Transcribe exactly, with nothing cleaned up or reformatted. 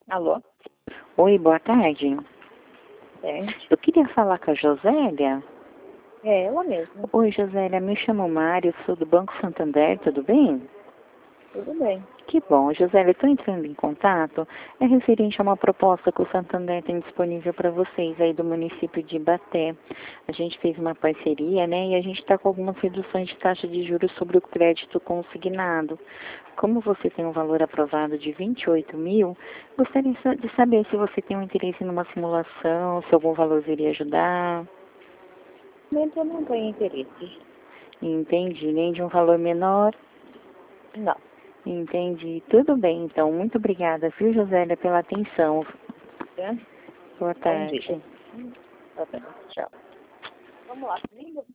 Alô? Oi, boa tarde. É, Eu queria falar com a Josélia. é ela mesma. Oi, Josélia, me chamo Mário, sou do Banco Santander, tudo bem? Tudo bem. Que bom, Josélia, estou entrando em contato. É referente a uma proposta que o Santander tem disponível para vocês aí do município de Ibaté. A gente fez uma parceria, né, e a gente está com algumas reduções de taxa de juros sobre o crédito consignado. Como você tem um valor aprovado de vinte e oito mil, gostaria de saber se você tem um interesse numa simulação, se algum valor viria ajudar. Mas eu não tenho interesse. Entendi, nem de um valor menor. Não. Entendi. Tudo bem, então. Muito obrigada, viu, Josélia, pela atenção. É? Boa Bom dia. tarde. Tá bem. Tchau. Vamos lá.